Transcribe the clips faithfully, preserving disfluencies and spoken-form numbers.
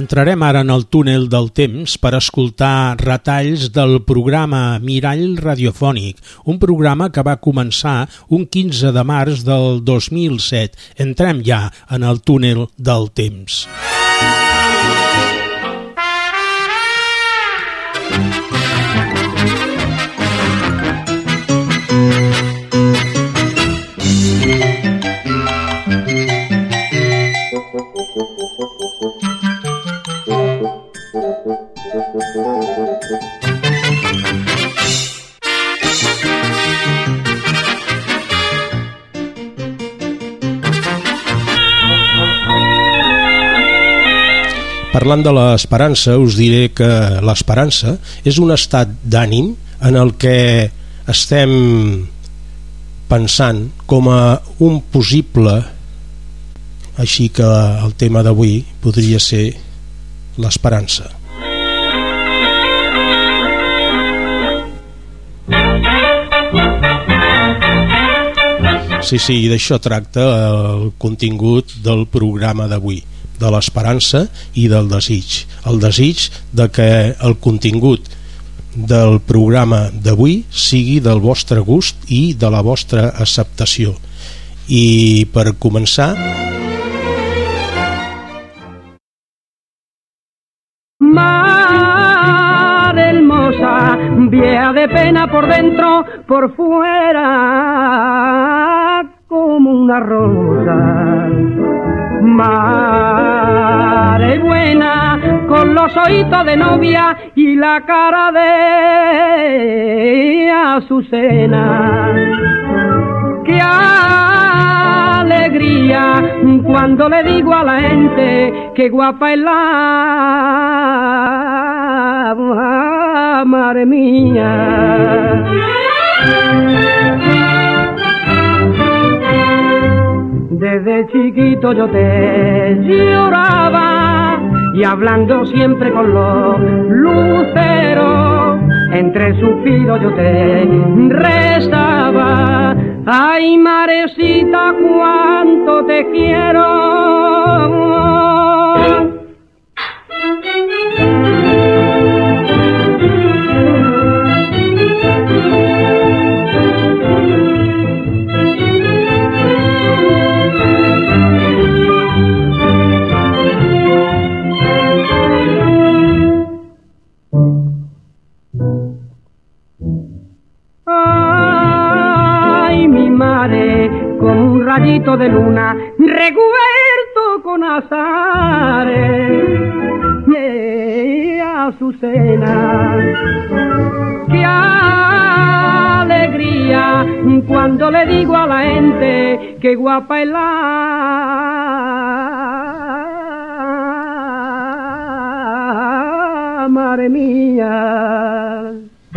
Entrarem ara en el túnel del temps per escoltar retalls del programa Mirall Radiofònic, un programa que va començar un quinze de març del dos mil set. Entrem ja en el túnel del temps. Parlant de l'esperança, us diré que l'esperança és un estat d'ànim en el que estem pensant com a un possible, així que el tema d'avui podria ser l'esperança. Sí, sí, d'això tracta el contingut del programa d'avui, de l'esperança i del desig. El desig de que el contingut del programa d'avui sigui del vostre gust i de la vostra acceptació. I per començar... Mar hermosa, vieja de pena por dentro, por fuera como una rosa. Madre buena, con los ojitos de novia y la cara de azucena. ¡Qué alegría cuando le digo a la gente que guapa es la madre mía! Desde chiquito yo te lloraba y hablando siempre con los luceros, entre suspiros yo te rezaba. Ay, marecita, cuánto te quiero. Con un rayito de luna recubierto con azares, eh, Azucena, qué alegría cuando le digo a la gente que guapa es la madre mía.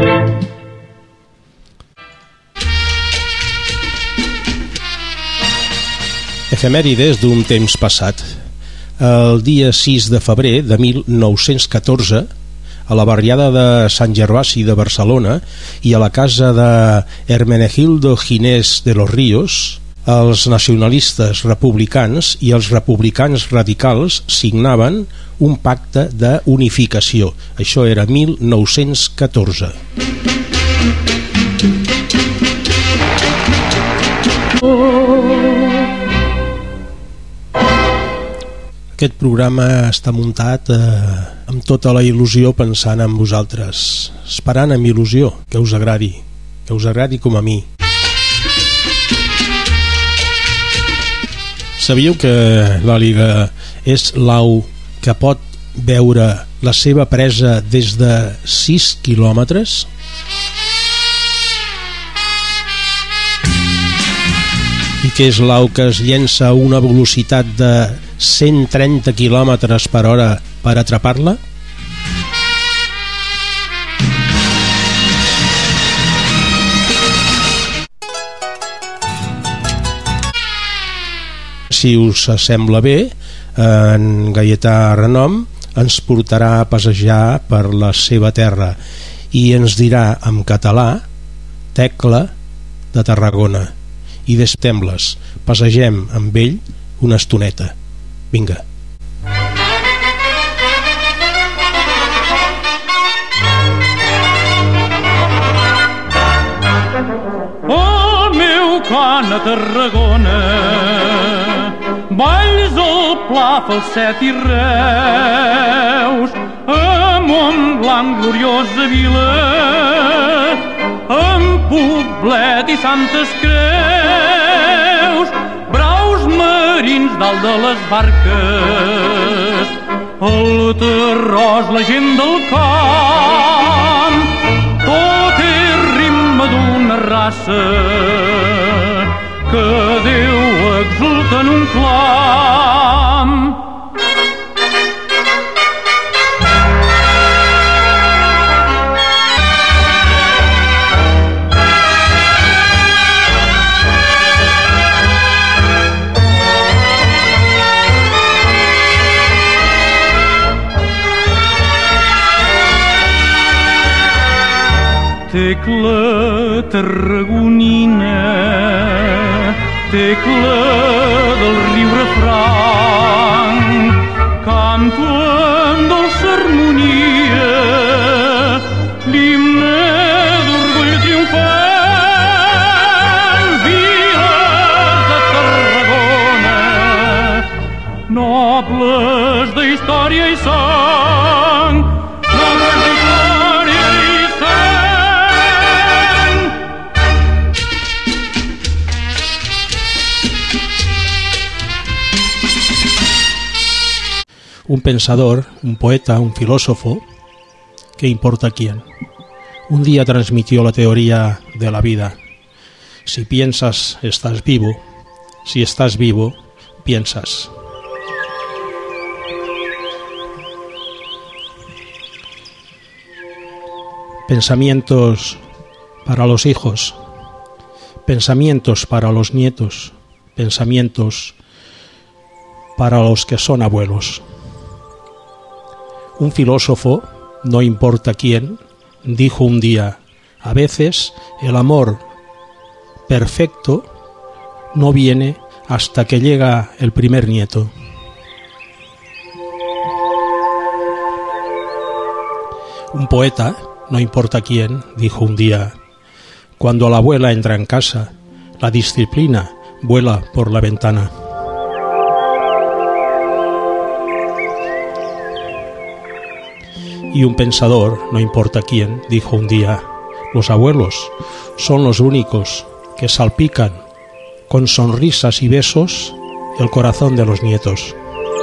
Efemèrides d'un temps passat. El dia sis de febrer de mil nou-cents catorze, a la barriada de Sant Gervasi de Barcelona i a la casa de Hermenegildo Ginés de los Ríos, els nacionalistes republicans i els republicans radicals signaven un pacte d'unificació. Això era mil nou-cents catorze. Aquest programa està muntat eh, amb tota la il·lusió pensant en vosaltres, esperant amb il·lusió que us agradi, que us agradi com a mi. Sabíeu que l'àliga és l'au que pot veure la seva presa des de sis quilòmetres? I que és l'au que es llença a una velocitat de cent trenta quilòmetres per hora per atrapar-la? Si us sembla bé, en Gaietà Renom ens portarà a passejar per la seva terra i ens dirà en català Tecla de Tarragona. I destembles, passegem amb ell una estoneta. Vinga. a Tarragona. Valls al Pla, Falset i Reus, a Montblanc, gloriosa vila, en Poblet i Santes Creus, braus marins dalt de les barques, el terròs, la gent del camp, tot és ritme d'una raça que Déu exulta en un clam. Tecla tarragonina, tecla del riu refranc, canto amb dolça harmonia l'himne d'orgull triomfant. Viles de Tarragona, nobles d'història i sang, nobles d'història i sang. Un pensador, un poeta, un filósofo, ¿qué importa quién? Un día transmitió la teoría de la vida. Si piensas, estás vivo. Si estás vivo, piensas. Pensamientos para los hijos, pensamientos para los nietos, pensamientos para los que son abuelos. Un filósofo, no importa quién, dijo un día, a veces el amor perfecto no viene hasta que llega el primer nieto. Un poeta, no importa quién, dijo un día, cuando la abuela entra en casa, la disciplina vuela por la ventana. Y un pensador, no importa quién, dijo un día, los abuelos son los únicos que salpican con sonrisas y besos el corazón de los nietos.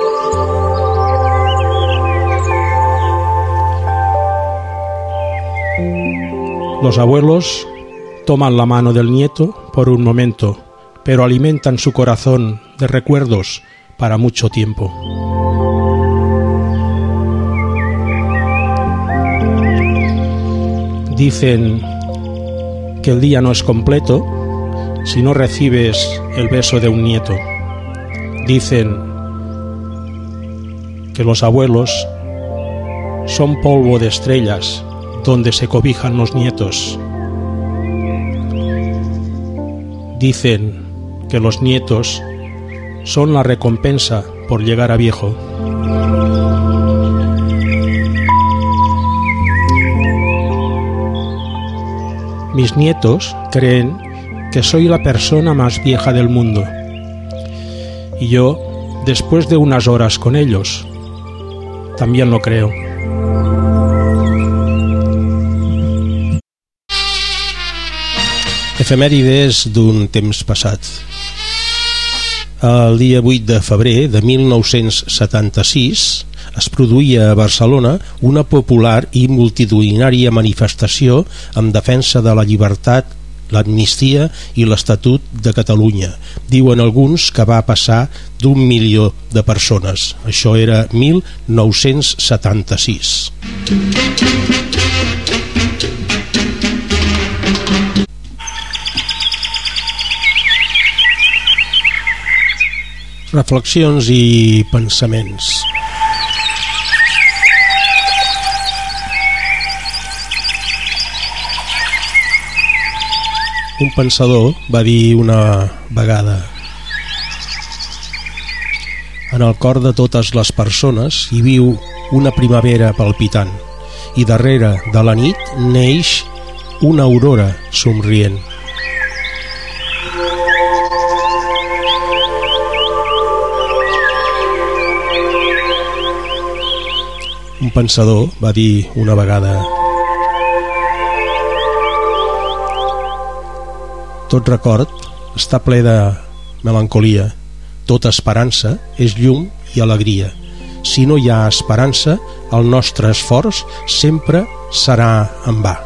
Los abuelos toman la mano del nieto por un momento, pero alimentan su corazón de recuerdos para mucho tiempo. Dicen que el día no es completo si no recibes el beso de un nieto. Dicen que los abuelos son polvo de estrellas donde se cobijan los nietos. Dicen que los nietos son la recompensa por llegar a viejo. Mis nietos creen que soy la persona más vieja del mundo. Y yo, después de unas horas con ellos, también lo creo. Efemèrides d'un temps passat. El dia vuit de febrer de mil nou-cents setanta-sis es produïa a Barcelona una popular i multitudinària manifestació en defensa de la llibertat, l'amnistia i l'Estatut de Catalunya. Diuen alguns que va passar d'un milió de persones. Això era mil nou-cents setanta-sis. Reflexions i pensaments. Un pensador va dir una vegada: en el cor de totes les persones hi viu una primavera palpitant i darrere de la nit neix una aurora somrient. Un pensador va dir una vegada: tot record està ple de melancolia, tota esperança és llum i alegria. Si no hi ha esperança, el nostre esforç sempre serà en va.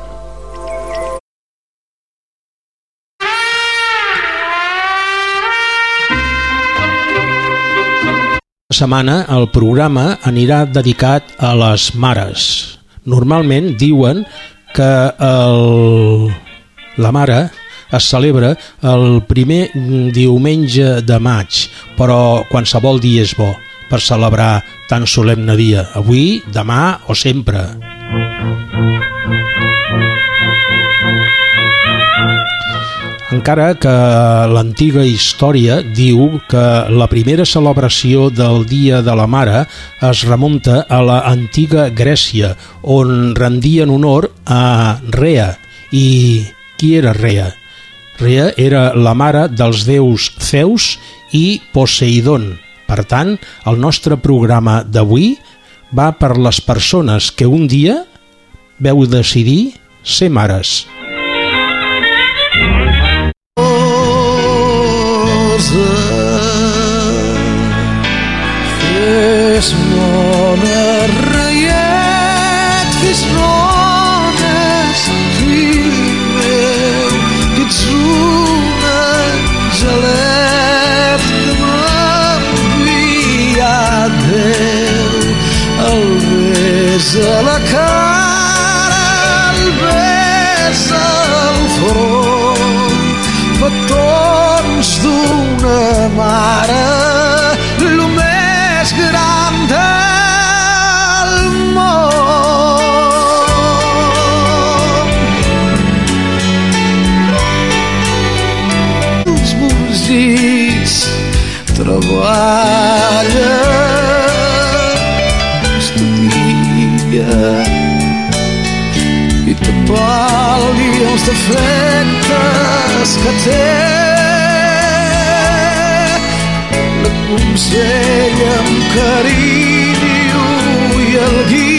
Aquesta setmana el programa anirà dedicat a les mares. Normalment diuen que el... la mare es celebra el primer diumenge de maig, però qualsevol dia és bo per celebrar tan solemne dia, avui, demà o sempre. Encara que l'antiga història diu que la primera celebració del Dia de la Mare es remunta a la antiga Grècia, on rendien honor a Rea. I qui era Rea? Rea era la mare dels déus Zeus i Poseidon. Per tant, el nostre programa d'avui va per les persones que un dia veu decidir ser mares. Fes-mona, reiet, fes-mones, fill meu, que ets un angelet que m'ha enviat Déu. El bes a la cara, el bes al front, petons d'una mare, lo més gran del món. Els meus dits treballa, estudia i te pal·li els defectes que té. L'aconsella amb carinyo i el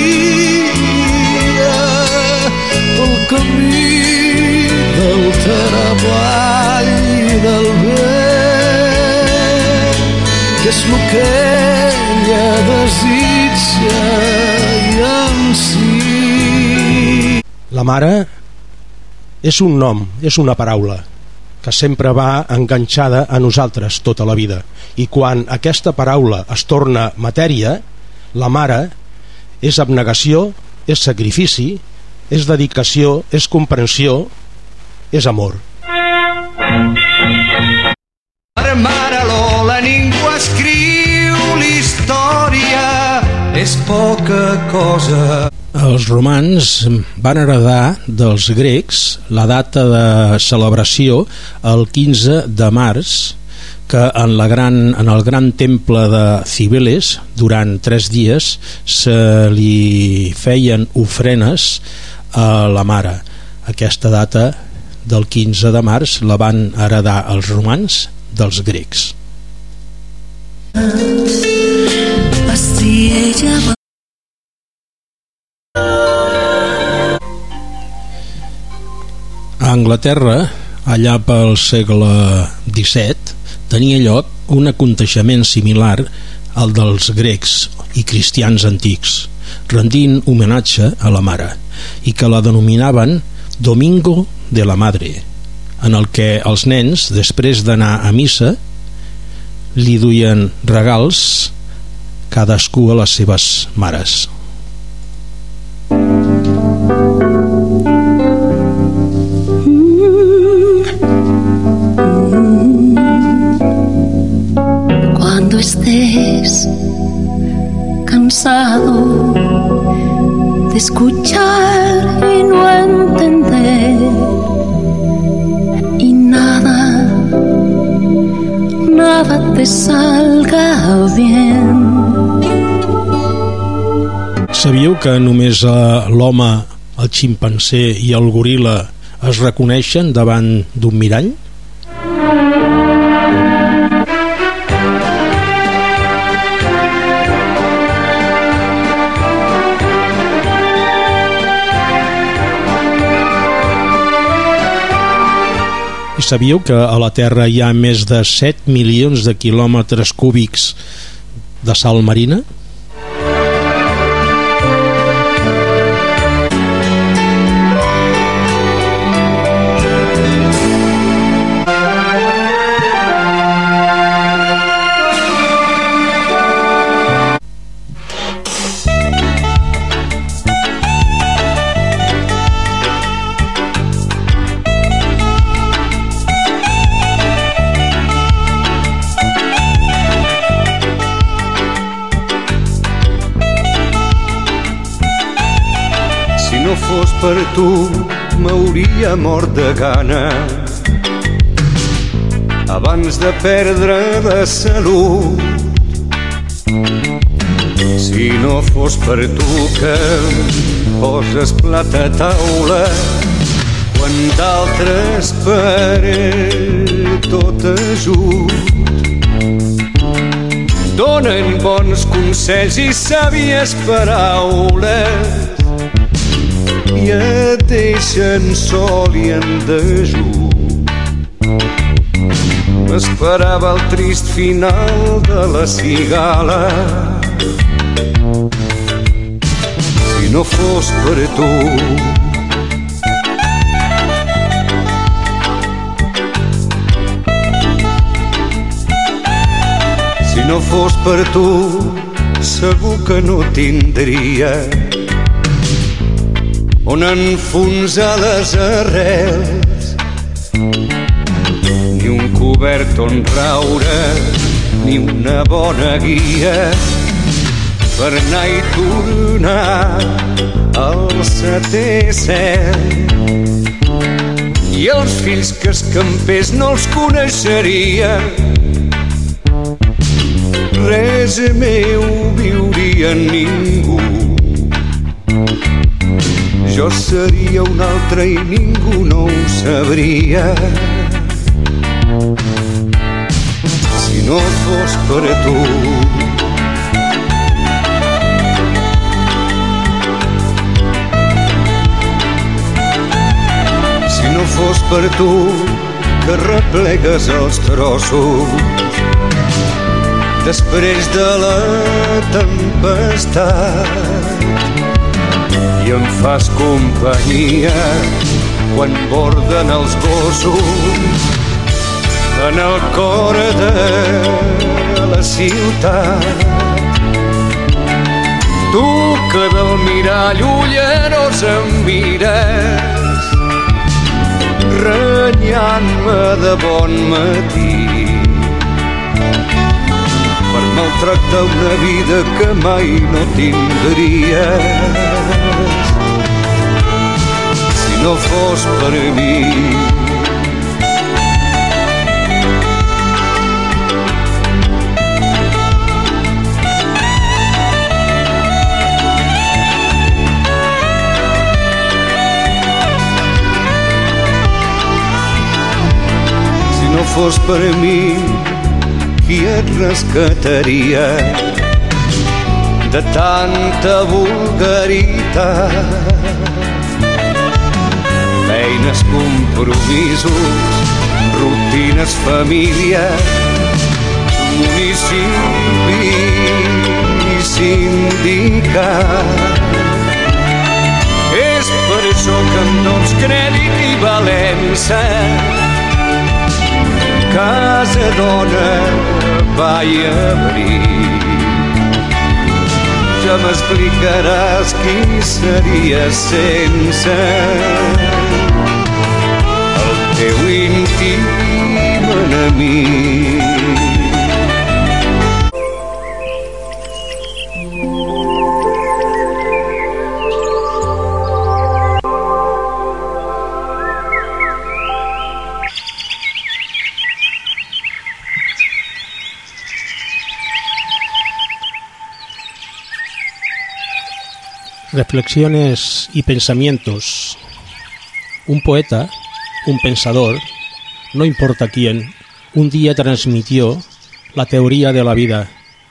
guia pel camí del treball i del bé, que és el que ella desitja i ansí. La mare és un nom, és una paraula que sempre va enganxada a nosaltres tota la vida. I quan aquesta paraula es torna matèria, la mare és abnegació, és sacrifici, és dedicació, és comprensió, és amor. Per mare Lola ningú escriu l'història, és poca cosa. Els romans van heredar dels grecs la data de celebració el quinze de març, que en, la gran, en el gran temple de Cibeles durant tres dies se li feien ofrenes a la mare. Aquesta data del quinze de març la van heredar els romans dels grecs. A Anglaterra, allà pel segle disset, tenia lloc un aconteixement similar al dels grecs i cristians antics, rendint homenatge a la mare, i que la denominaven Domingo de la Madre, en el que els nens, després d'anar a missa, li duien regals cadascú a les seves mares. Cuando estés cansado de escuchar y no entender y nada, nada te salga bien. Sabíeu que només l'home, el ximpanzé i el goril·la es reconeixen davant d'un mirall? sabíeu que a la Terra hi ha més de set milions de quilòmetres cúbics de sal marina? Per tu m'hauria mort de gana abans de perdre la salut. Si no fos per tu que poses plat a taula quan d'altres per tot ajut donen bons consells i sàvies paraules i et deixen sol i en dejú. M'esperava el trist final de la cigala si no fos per tu. Si no fos per tu, segur que no tindria on enfonsar les arrels, ni un cobert on raure, ni una bona guia per anar i tornar al setè cel. I els fills que escampés no els coneixeria, res meu viuria ningú. Jo seria un altre i ningú no ho sabria si no fos per tu. Si no fos per tu que replegues els trossos després de la tempestat i em fas companyia quan borden els gossos en el cor de la ciutat. Tu que del mirall ullerós em mires renyant-me de bon matí per maltractar una vida que mai no tindries si no fos per mi. Si no fos per mi, qui et rescataria de tanta vulgaritat? Feines, compromisos, rutines, família, municipi i sindicat. És per això que em dones crèdit i valença, casa, dona, pa i abric. Ja m'explicaràs qui seria sense el teu íntim enemic. Reflexiones y pensamientos. Un poeta, un pensador, no importa quién, un día transmitió la teoría de la vida.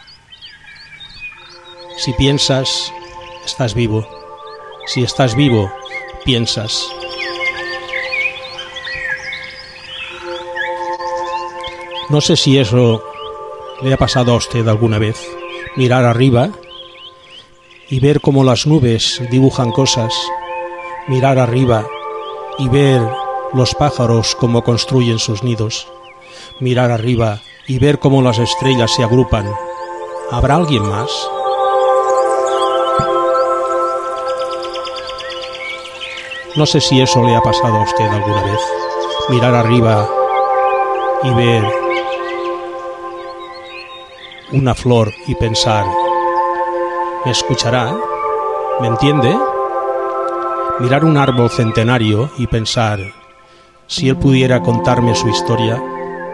Si piensas, estás vivo. Si estás vivo, piensas. No sé si eso le ha pasado a usted alguna vez, mirar arriba y ver cómo las nubes dibujan cosas, mirar arriba y ver los pájaros cómo construyen sus nidos, mirar arriba y ver cómo las estrellas se agrupan. ¿Habrá alguien más? No sé si eso le ha pasado a usted alguna vez, mirar arriba y ver una flor y pensar, ¿me escuchará? ¿Me entiende? Mirar un árbol centenario y pensar, si él pudiera contarme su historia.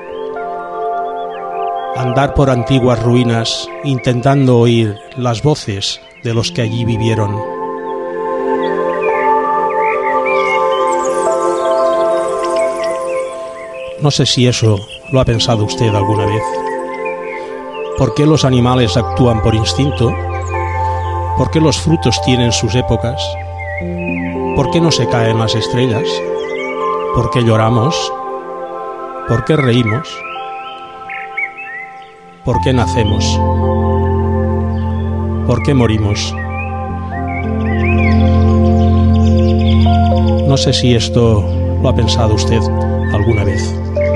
Andar por antiguas ruinas intentando oír las voces de los que allí vivieron. No sé si eso lo ha pensado usted alguna vez. ¿Por qué los animales actúan por instinto? ¿Por qué los frutos tienen sus épocas? ¿Por qué no se caen las estrellas? ¿Por qué lloramos? ¿Por qué reímos? ¿Por qué nacemos? ¿Por qué morimos? No sé si esto lo ha pensado usted alguna vez.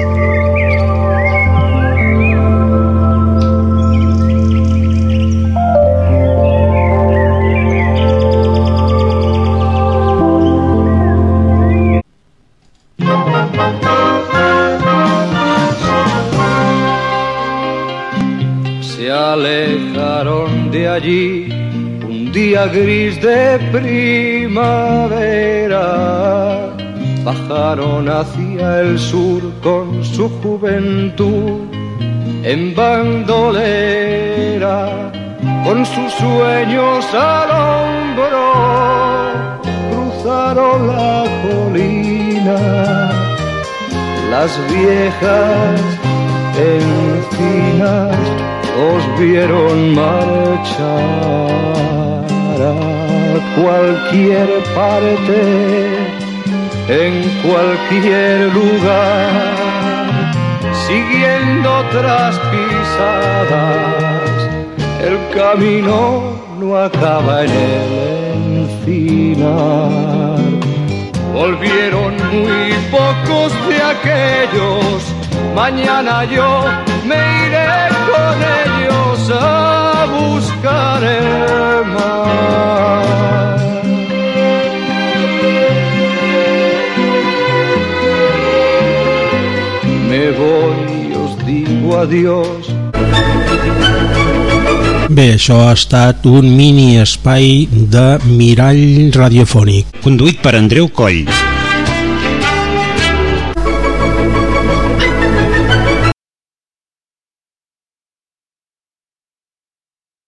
Alejaron de allí un día gris de primavera, bajaron hacia el sur con su juventud en bandolera, con sus sueños al hombro, cruzaron la colina, las viejas encinas los vieron marchar a cualquier parte, en cualquier lugar, siguiendo otras pisadas. El camino no acaba en el encinar. Volvieron muy pocos de aquellos. Mañana yo me iré con ellos a buscar el mar. Me voy y os digo adiós. Bé, això ha estat un mini espai de mirall radiofònic. Conduït per Andreu Coll.